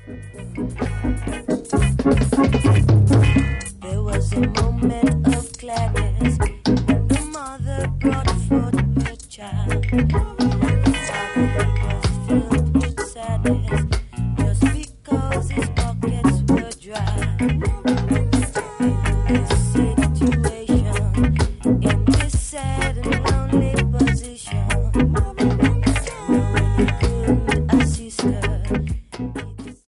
There was a moment of gladness when the mother brought forth her child.